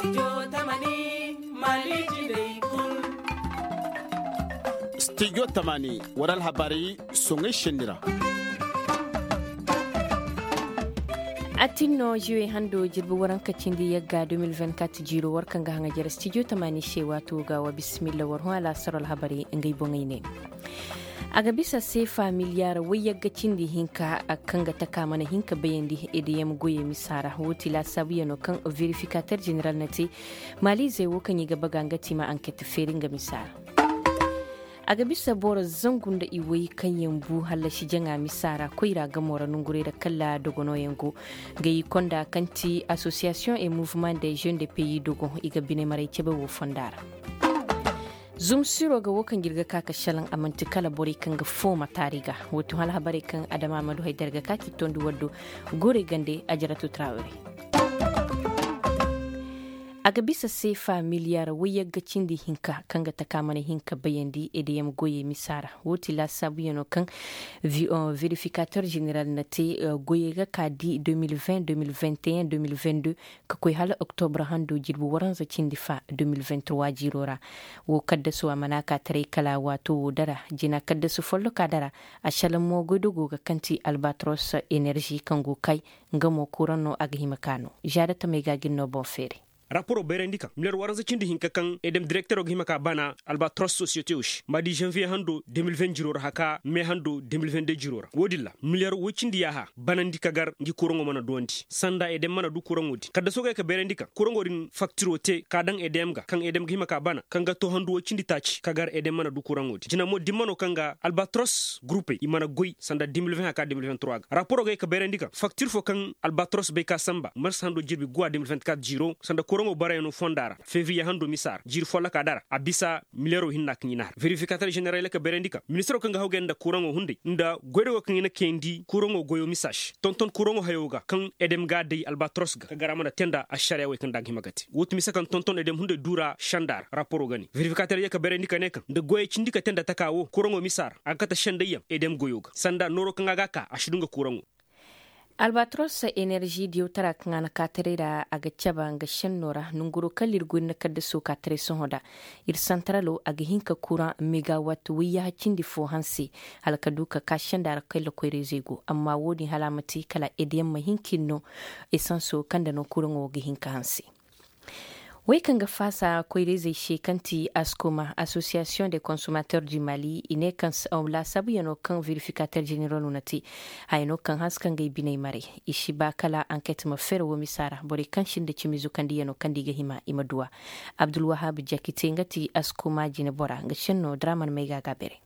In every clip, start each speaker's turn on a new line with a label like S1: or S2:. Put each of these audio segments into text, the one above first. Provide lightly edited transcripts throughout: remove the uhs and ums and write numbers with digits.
S1: Studio Tamani waral habari songe shendira.
S2: Atinno jiwe hando jirbi waran kacindi yagga 2024 jiro warkan ga hanga jira Studio Tamani shewa to ga wa bismillah war hala saral habari ngai bongaine. Aga bisa sefa miliyar wayagga cindi hinka akanga takamana hinka bayandi ediyam goye misara woti la sabuya no kan verificateur general nati mali zai wokan yiga baganga tima enquête feringa misara. Aga bisa bora zangun da iwai kan yambu halashi janga misara koira ga mora nungure da kalla dogono yango gayi konda kanti association et mouvement des jeunes des pays dogon iga bine marai kebe wo fondara. Zum siro ga wokan girga kaka shalan amanti kala bori kan ga foma tariga wato hal habari kan Adama Amadu Haidar ga kaki tondu waddo gore gande ajaratu Traore. Aga bisa sefa miliyar wayagga cindi hinka kanga takamana hinka bayandi edeyam goye misara woti la sabuyano kan verificateur général nati goye ga kadi 2020 2021 2022 ka koy hala octobre hando jirbu waranza cindi fa 2023 jirora wo kadda su amana ka tare kala wato dara jina kadda su follo ka dara a shalan mo godogo ga kanti Albatros energy kango kai ngamo kurano aga himakano jadata mai gagin no bon fere.
S3: Rapport berendika mler waranza cindi hinka kan edem directeur og himaka bana Albatros société ush madi janvier hando 2020 jirora haka me hando 2022 jirora wodilla mler wo cindi yaha banandika gar ngi kurongo mana dondi sanda edem mana du kurongodi kada soga ka berendika kurongodin facture te kadan edem ga kan edem himaka bana kanga to hando wo cindi tachi kagar edem mana du kurongodi jina mo dimmano kanga Albatros groupe imana goy sanda 2020 haka 2023 rapport ga ka berendika facture fo kan Albatros be ka samba mars hando jirbi gwa 2024 jiro sanda kurongo barayno fondara février hando misar jir folla kadara abisa milero hinna kninar verificateur général ka berendika ministre ko nga hawgenda kurango hunde nda goydo ko ngina kendi kurango goyo message tonton kurango hayoga kan edem ga dey Albatros ga garamana tenda a sharia we kan dag himagati wotu misakan tonton edem hunde dura shandar rapport gani verificateur ka berendika ne kan nda goye cindika tenda takawo kurango misar akata shandayam edem goyoga sanda noro kan ga ka ashidunga kurango
S2: Albatros energy diyo tara kangana katerera aga chaba nga shennora nunguro kalir gwinna kadda so katere sohoda ir santralo aga hinka kura megawatt wiya chindi fo hansi halka duka kashandara kaila koirezego amma wodi halamati kala ediyam mahinkinno esanso kanda no kurango ga hinka hansi. Wai kan ga fasa koireze shekanti ASCOMA Association des consommateurs du Mali ine kan la sabu yano kan verificateur général unati hayno kan haskan ga binai mare ishi ba kala enquête ma fere wo misara bori kan shin da cimizu kan di yano kan diga hima imaduwa Abdul Wahab Jakite ngati ASCOMA jine bora ga shenno draman mai ga gabere.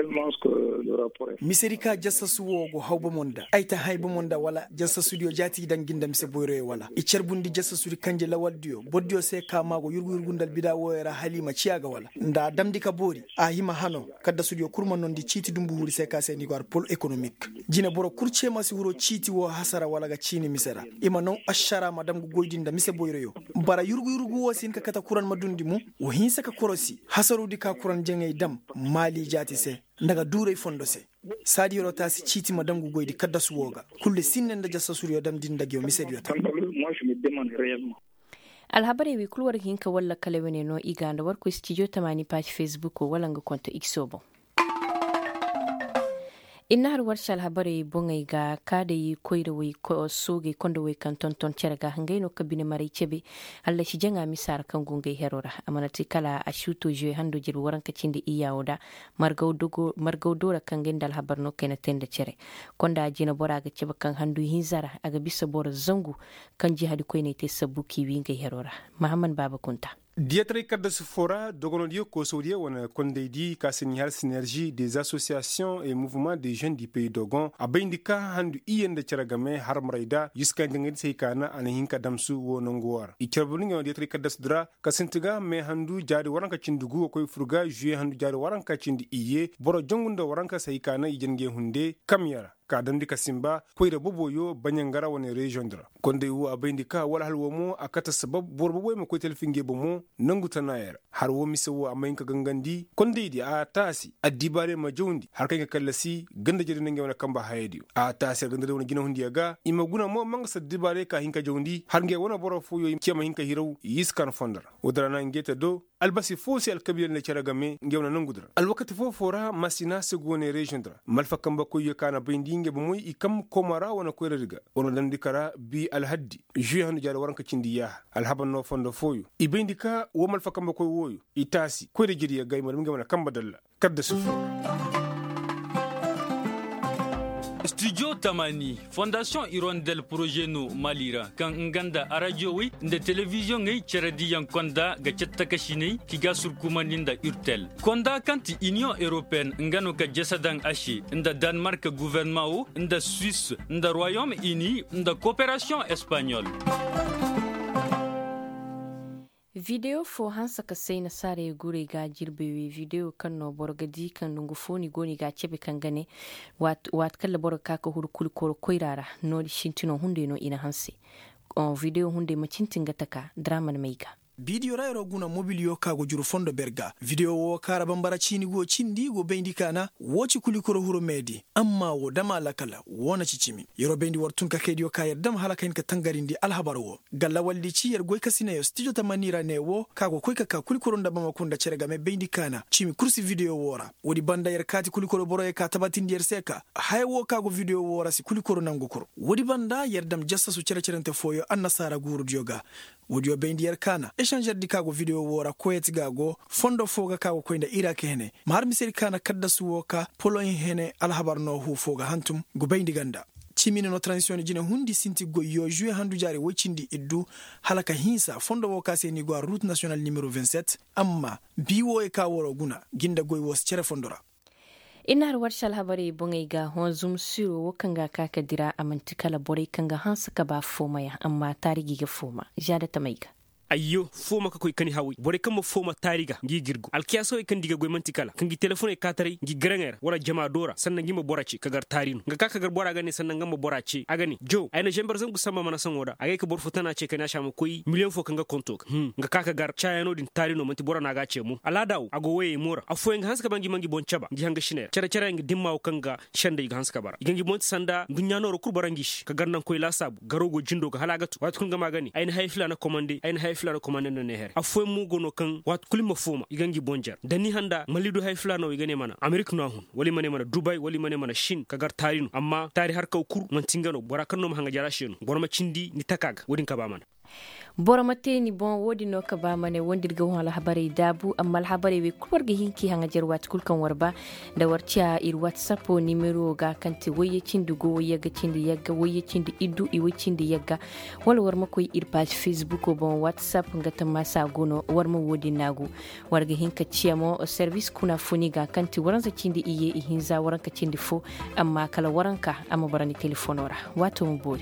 S4: Miserika jassasu wogo hawbo monda ayta haybo monda wala jassasu dio jati danginda mise boyre wala icer bundi jassasu kanje lawal dio boddio se kamago yurgundal bida woyera halima ciaga wala nda damdi ka bori a hima hano kadda studio kurma non di citi dumbu huri se ka se ni war pol économique jina boro kurce masi huro citi wo hasara wala ga cini misera ima non ashara madam go goydinda mise boyre yo bara yurgu wosin ka kata kuran madundi mu wo hinsa ka korosi hasaru di ka kuran jengay dam mali jati se ndaga dure fondo se sadi yoro tasi citi madangu goydi kadda su woga kulle sinnen da jassa suriyo dam din dagyo misediyo tan
S2: alhabare wi kulwar hinka walla kala wene no iganda warko studio tamani page facebook wala nga konto xobo inna har warshal habare bongay ga kada yi koyre wi ko soge kondo wi kan tonton cerga ngayno kabine mari cebe alla shi janga misar kan gungay herora amanati kala a shuto je hando jir waranka cinde iyawoda margawdora kan gendal habarno kena tende cere konda jina bora ga cebe kan handu hinzara aga bisa bora zangu kan jihadi koyne te sabuki wi ngay herora Muhammad Baba Kunta
S5: Diatri kadda sufora dogonodio ko saudia wana kondeidi ka signal synergie des associations et mouvements des jeunes du pays dogon abindika handu iyende ceragame harmraida jiska ngenged seykana ana hinka damsu wonongwar ikerbulunga diatri kadda sudra ka sentiga me handu jari waranka cindugu ko furga juye handu jari waranka cindi iye boro jongunda waranka seykana ijenge hunde kamyara ka dandi ka simba koyra boboyo banyangara woni region dra konde wu abayndi ka wala halwomo akata sabab borbo boy mo ko telfinge bomo nangu tanayar har wo misawo amayin ka gangandi konde di a tasi addibare ma jawndi har kay kallasi ganda jeri nange wona kamba hayedi a tasi ganda wona gina hundi aga imaguna mo manga sa dibare ka hinka jawndi har nge wona boro fu yo cema hinka hiraw yiskan fondar wodrana ngeta do albasi fosi alkabir ne charagame ngewna nangudra alwakati fofora masina segone region dra malfa kamba ko yakana bindinge bo moy ikam komara wona ko riga wona dandikara bi alhaddi juhan jara waranka cindiya alhaban no fondo foyo ibindika wo malfa kamba ko woyo itasi ko rejiri ya gayma ngewna kamba dalla kadda sufu
S6: Studio Tamani, Fondation Hirondelle Projet No Malira, kan nganda radio wi nda television ngai charadi yang konda ga chetta kashini kiga surkumaninda Urtel. Konda kanti Union Européenne ngano ka jasadang ashi nda Danemark gouvernement nda Suisse nda Royaume-Uni nda coopération espagnole.
S2: Video fo hansa ka sai na sare gure ga jirbewe video kan no borgadi kan dungu foni goni ga chebe kan gane wat kala borga ka huru kul koro koirara no shintino hunde no ina hansi on video hunde macintin gataka drama na meiga
S4: bidiyo rayro guna mobile yo kago juru fondo berga video wo kara bambara chini go chindi go bendi kana woci kulikoro huro medi amma wo dama lakala wona cicimi yoro bendi wartun ka kediyo kayar dam halakain ka tangarindi alhabar wo galla walli ci yer goy kasina yo studio tamanira ne wo kago koy ka kulikoro ndaba makunda cerega me bendi kana cimi kursi video wora wodi banda yer kati kulikoro boroye ka tabatindi yer seka hay wo kago video wora si kulikoro nangukoro wodi banda yer dam jassa su cerecerente foyo annasara guru dioga wodi yo bendi yer kana changer di kago video wora koyeti gago fondo foga kago koynda irake hene mar miseri kana kadda suwoka poloin hene alhabarno hu foga hantum go bayndi ganda chimini no transition jine hundi sinti go yo juin handu jare wocindi iddu halaka hinsa fondo woka seni go route nationale numéro 27 amma biwo e ka woro guna ginda goy wos cere fondora
S2: inar warshal habari bungai ga honzum siro wakanga kaka dira amantikala bore kanga hansa ka ba fomaya amma tarigi ga foma jada tamaiga
S3: ayyo foma ka koy kani hawi bore kam foma tariga ngi girgu alkiyaso e kan diga goy mantikala kan gi telephone e katari ngi grenger wala jama dora sannan ngi mo boraci kagar tarinu nga ka kagar bora gane sannan ngam boraci agani jo ayna jember zan gusama mana san woda agay ka bor futana ce kana shama koy million fo kanga konto nga ka kagar chayano din tarinu manti bora na ga ce mu aladaw ago weye mora afo en hanska bangi mangi bon chaba ngi hanga shine cara ngi dimmaw kanga shande yi hanska bara ngi monti sanda dunyano ro kurbarangish kagar nan koy la sabu garogo jindo ga halagatu wat kun ga magani ayna hayfla na commande ayna flano commande no neher afo mu gono kan wat kulima foma igangi bonjar dani handa malidu hay flano igane mana america no hun wali mane mana dubai wali mane mana shin kagar tarinu amma tari har ka kur man tingano borakan no hanga jara shenu borma cindi ni takaga wodin ka ba mana
S2: boramate ni bon wodi no ka ba mane wondirga wala habari dabu amma habari we kurga hinki hanga jarwat kulkan warba da warcia ir whatsapp numero ga kanti waye cindugo waye ga cindi yagga waye cindi iddu I waye cindi yagga wala warma koy ir page facebook bon whatsapp ngata masa gono warma wodi nagu warga hinka ciamo service kuna funi ga kanti waranza cindi iye hinza waranka cindi fo amma kala waranka amma barani telefonora wato mbori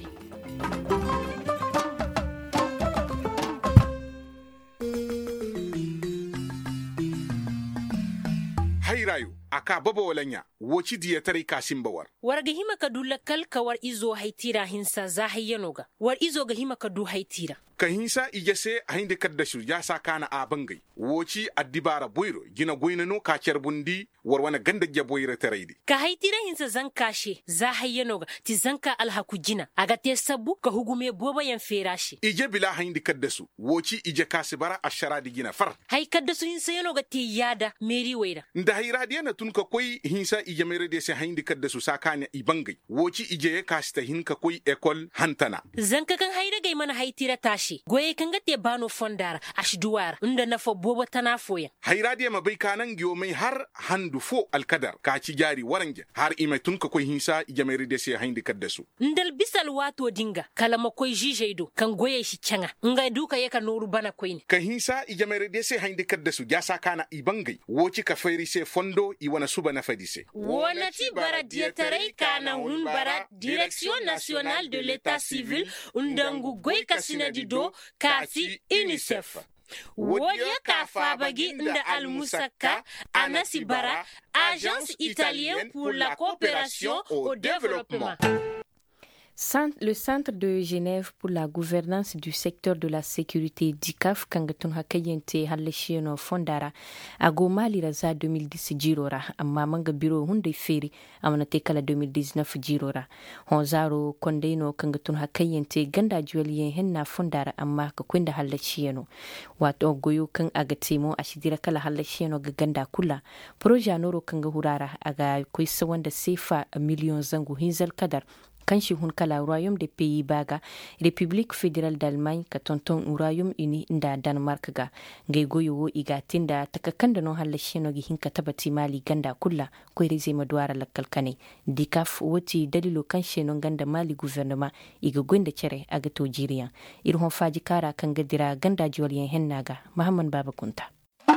S7: hairayo aka baba walanya woci diya tare kashin bawar
S8: warga hima ka dulla kalka war izo haitira hinsa za hayyanoga war izo ga hima ka du haitira
S7: ka hinsa ijase a hindi kaddashu ya sa kana a bangai woci addibara boiro gina goinano ka bundi war wana ganda ya boira taraidi
S8: ka haitira hinsa zan kashe za hayyanoga ti zanka alhaku jina aga te sabu ka hugume boba yan ferashi
S7: ije bila hindi kaddasu woci ije kasibara ashara di gina far
S8: hay kaddasu hinsa yanoga ti yada meri waira
S7: nda hairadiya na tun ka koi hinsa ije mere de se hindi kaddasu sakanya ibangai woci ije kasta hinka koi ekol hantana
S8: zanka kan haira gai mana haitira tashi goye kan gate bano fondara ashduwar inda na fo boba tanafoya
S7: hairadiya mabai kanan giyo mai har handu fo alkadar ka ci jari warange har imai tun ka koi hinsa ije mere de se hindi kaddasu
S8: ndal bisal wato dinga kala ma koi jijeido kan goye shi canga nga duka yaka noru bana koini
S7: ka hinsa ije mere de se hindi kaddasu ja sakana ibangai woci ka fairi se fondo I wana suba na fadise
S8: wona ti bara dietarai kana hun bara direction nationale de l'état civil undangu goy kasina dido kasi UNICEF wodiya ka fabagi inda almusakka anasi bara agence italienne pour la coopération au développement.
S2: Le Centre de Genève pour la gouvernance du secteur de la sécurité DICAF kangatun hakayente halashino fondara ago mali raza 2010 jirora amma manga biro hunde feri amana tekala 2019 jirora honzaro kondeno kangatun hakayente ganda juwaliyen henna fondara amma ka kwenda halashino wato goyo kan agatemo ashidira kala halashino ga ganda kula projet noro kanga hurara aga kuisa wanda sefa million zangu hinzal kadar kanshi hun kala Royaume des Pays-Bas, République fédérale d'Allemagne ka tonton Royaume-Uni nda Denmark ga ngay goyo iga tinda takakanda no halashino gi hinka tabati mali ganda kulla ko reze madwara lakalkane dikaf woti dalilo kanshi no ganda mali gouvernement iga gwenda cere aga to jiriya irhon faji kara kan gadira ganda joliyen hennaga Muhammad Baba Kunta.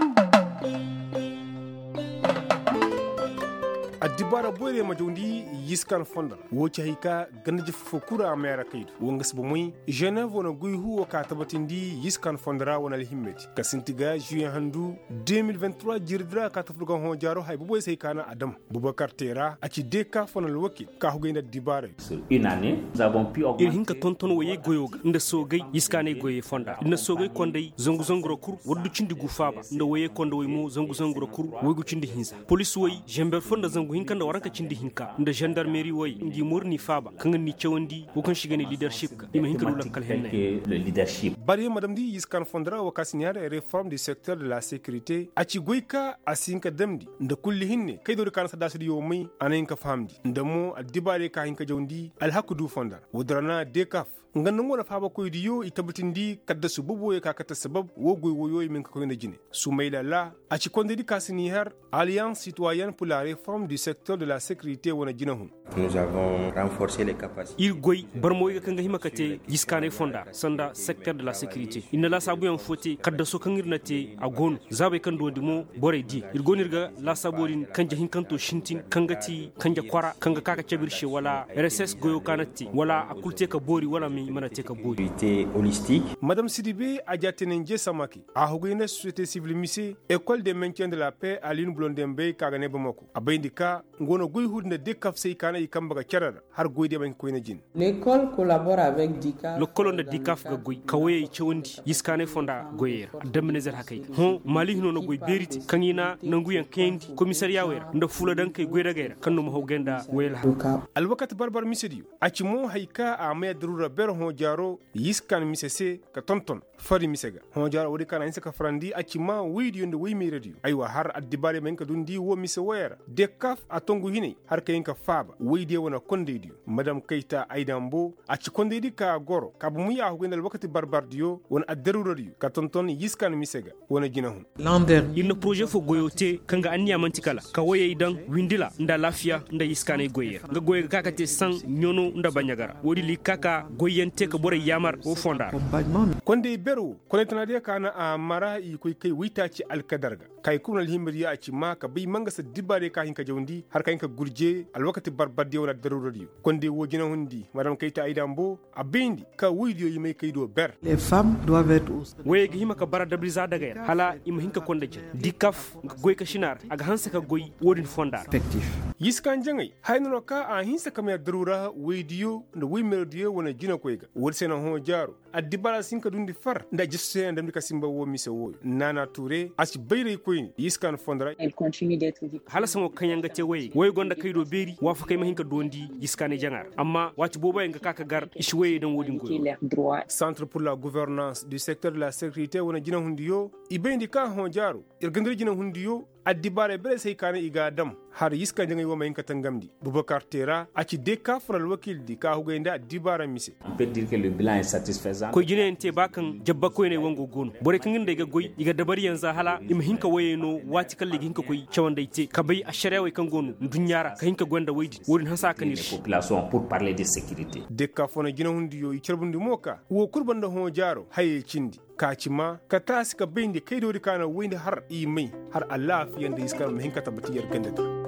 S5: adibara boyre majondi yiskan fonda wocha hika ganji fokura amera kaidu wongas bomoi Genève wona guyhu ka tabatindi yiskan fondara wona himmeti kasintiga juin handu 2023 jirdra ka tafluga hon jaro hay boy sey kana adam Boubacar Tera aci deka fonal wakil ka hugenda dibara
S9: une année nous avons pu
S3: augmenter hinka tonton woye goyoga nda sogay yiskane goye fonda nda sogay kondey zongu zongro kur woddu cindi gu faba nda woye kondo woy mu zongu zongro kur woygu cindi hinsa police woy jember fonda zongu hinka nda waranka cindi hinka nda gendarmerie woy ndi morni faba kanga ni cewandi wo kan shigani leadership ka ima hinka dula kal henne
S9: le leadership
S5: bari madame di yiskan fondra wa kasiniare réforme du secteur de la sécurité aci goyka asinka damdi nda kulli hinne kaydo kan sada sidi yomi anenka famdi ndamo adibare ka hinka jawndi al hakdu fonda wodrana dekaf nganna ngona faba ko diyo itabatindi kadda su bobo ka kata sabab wo goy woyo min ko ne jine soumaila la aci konde di kasini har alliance citoyenne pour la réforme du secteur de la sécurité wona jinahum
S9: nous avons renforcé les capacités
S3: il goy barmo ga kanga himakate yiskane fonda sanda secteur de la sécurité inna la sabu yan foti kadda so kangirnate agon zabe kan dondi mo bore di il gonirga la saborin kanja hinkanto shintin kangati kanja kwara kanga kaka cebirche wala RSS goyo kanati wala akulte ka bori wala mana teka bodi
S9: holistique
S5: madame Sidibé Adjatenenje Samaki a hogine société civile mise école de maintien de la paix à Aline Blondembe kagane bamako abayindika ngono goy hudne dekaf sey kana ikambaga charara har goyde ban ko ina jin
S10: l'école collabore avec DICAF
S3: le colonne de DICAF ga goy kawaye cewndi yiskane fonda goyer demnezer hakay hon mali hino no goy beriti kangina nanguyan kendi commissariat wera nda fula dan kay goyda gayra kanno mo hogenda wela
S5: alwakat barbar misediyo acimo hayka a me drura ber hon jaro yiskan misese ka tonton fari misega hon jaro wodi kana insa ka frandi acima widiyo nde wimi radio aywa har addibare men ka dundi wo mise wera de kaf atongu hine har kayin ka faba widiyo wona kondediyo madam Keita Aidambo aci kondedi ka goro ka bu muya hugenda wakati barbar diyo wona addarura diyo ka tonton yiskan misega wona jinahum
S10: lander
S3: il projet fo goyote kanga anniya mantikala ka woye idan windila nda lafiya nda yiskane goyer nga goye kaka te san nyono nda banyagara wodi li kaka goyente ka bore yamar o fonda
S5: konde beru konetanadia kana a mara i koy kay witaci alkadarga kay kunal himbir ya ci ma ka bi manga sa dibare ka hinka jawndi har ka hinka gurje al wakati barbadi wala darurodi konde wojina hundi madam Keita Aidambo abindi ka widiyo yimay kaydo ber
S10: les femmes doivent être
S3: woye gi hima ka bara dabriza daga hala ima hinka konde je dikaf goy ka shinar aga hansa ka goy wodin fondar
S10: effectif
S5: yiskan jangay hayno ka a hinsa kam ya darura widiyo no wimer diyo wona jina koyga worsena ho jaro adibala sinka dundi far nda jisse ndam ka simba wo mise wo Nana Touré asi bayre koyni yiskan fondra
S11: elle continue d'être
S3: hala samo kanyanga te way gonda kaydo beri wafa kay mahinka dondi yiskane jangar amma wati boba nga kaka gar ishweye dan wodin goyo
S5: centre pour la gouvernance du secteur de la sécurité wona jina hundiyo ibendi ka hon jaro irgandre jina hundiyo addibare bere sey kana iga dam har yiska jangay wo mayin katangamdi Boubacar Tera aci deka fral wakil di ka hugenda addibara mise
S9: on peut dire que le bilan est satisfaisant
S3: ko jine ente bakan jabba ko ne wango gono bore kan inda ga goy iga dabari yanza hala im hinka wayeno wati kalle hinka koy cewanda ite ka bay a shari'a way kan gono dunyara ka hinka gonda waydi worin hasa kan
S9: les populations pour parler de sécurité
S5: deka fona jina hundiyo i cerbundi moka wo kurbanda ho jaro haye cindi kacima ka tasi ka bindi kai dori kana windi har imai har Allah fiyan da iskar mahinka tabbatiyar gandata